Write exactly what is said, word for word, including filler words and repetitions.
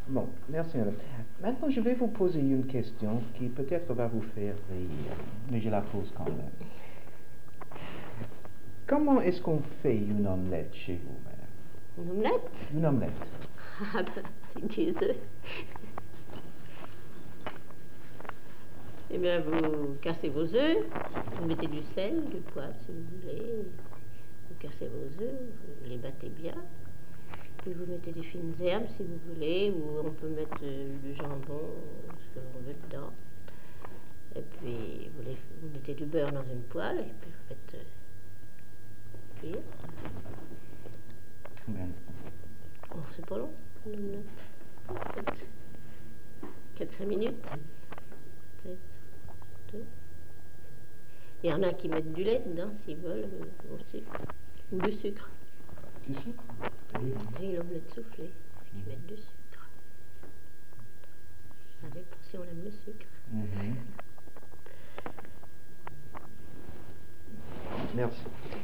Bon, merci madame. Maintenant, je vais vous poser une question qui peut-être va vous faire rire, mais je la pose quand même. Comment est-ce qu'on fait une omelette chez vous, madame? Une omelette? Une omelette. Ah ben, c'est des œufs. Eh bien, vous cassez vos œufs, vous mettez du sel, du poivre si vous voulez, vous cassez vos œufs, vous les battez bien, puis vous mettez des fines herbes si vous voulez, ou on peut mettre euh, du jambon, ce que l'on veut dedans. Et puis vous, les, vous mettez du beurre dans une poêle, et puis vous faites euh, cuire. Combien de temps? Oh, c'est pas long, une omelette. quatre cinq minutes, peut-être. Deux. Il y en a qui mettent du lait dedans s'ils veulent, ou, au sucre. Ou du sucre. Du sucre? Oui. Oui, l'omelette soufflée, qui mettent du sucre. Ça dépend si on aime le sucre. Mm-hmm. Merci.